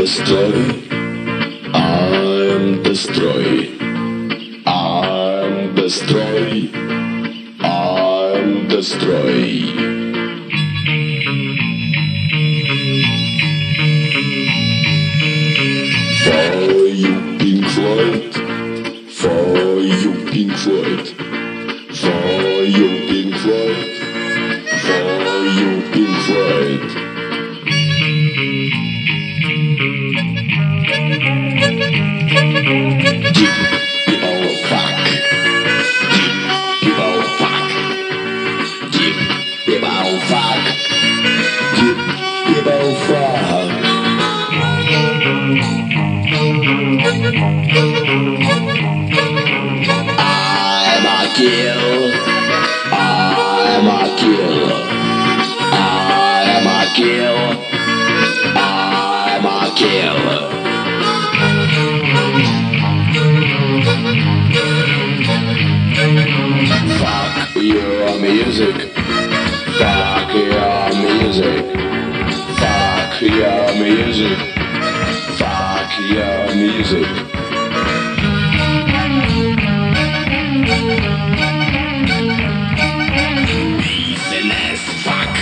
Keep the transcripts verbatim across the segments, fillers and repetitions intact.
destroy. I'm destroy. I'm destroy. I'm destroy. For you Pink Floyd, for you Pink Floyd, for you Pink Floyd, for you Pink Floyd. Music, fuck your music, fuck your music, fuck your music. Business fuck,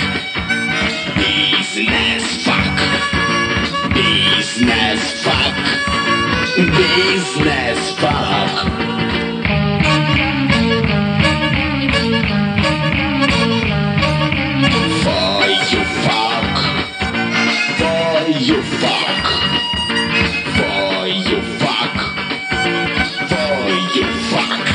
business fuck, business fuck, business fuck. You fuck, for you fuck, for you fuck.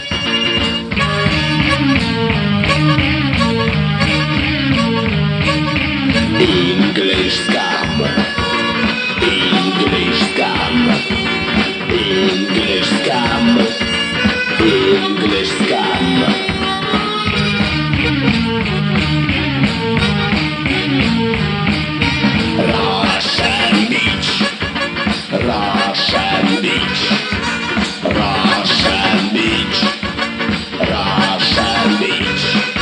English scum, English scum, English scum, English scum. Russian beach, Russian beach, Russian beach, Russian beach.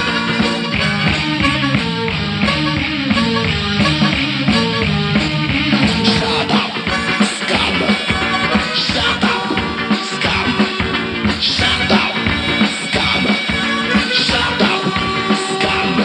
Shut up, scum. Shut up, scum. Shut up, scum. Shut up, scum.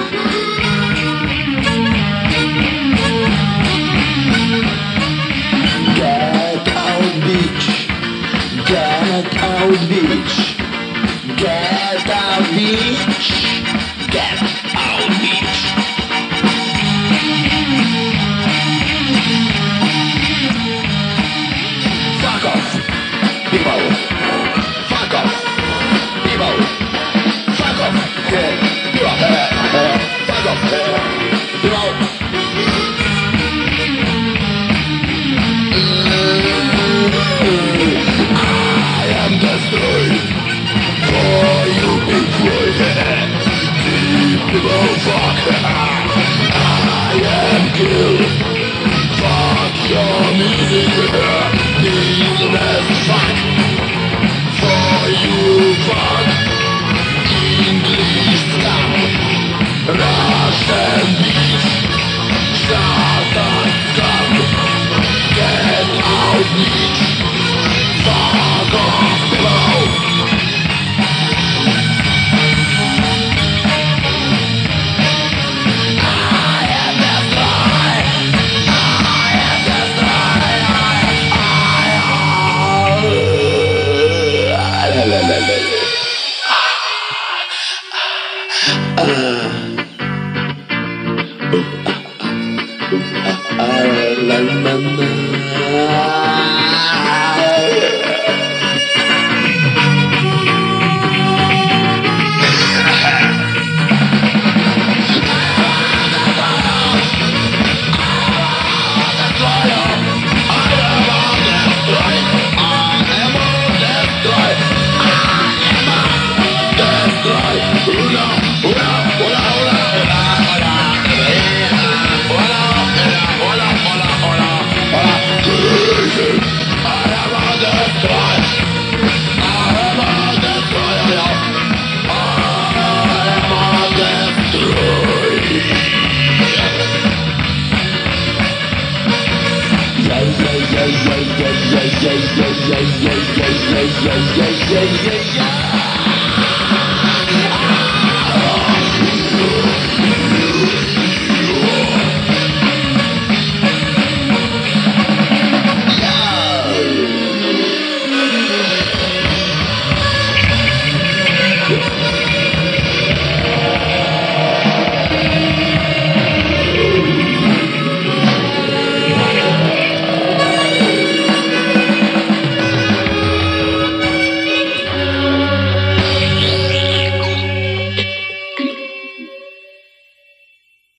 Get out, bitch. Get out, bitch. Get out, bitch. Get out, bitch. Fuck off, people. Fuck off, people. Fuck off, yeah. People. Uh, uh, fuck off, uh, people. Destroyed for you Pink Floyd. Deep below fuck. I am killed. Fuck your music. Business fuck. For you fuck. English scum. Russian beach. Shut up scum. Get out bitch. Fuck off below. I am destroyed. I am destroyed. I am. La la la la. Ah. Ah. Ah. La la la. yeah, yeah, yeah, yeah, yeah, yeah, yeah, yeah, yeah, yeah, yeah, yeah, yeah, yeah.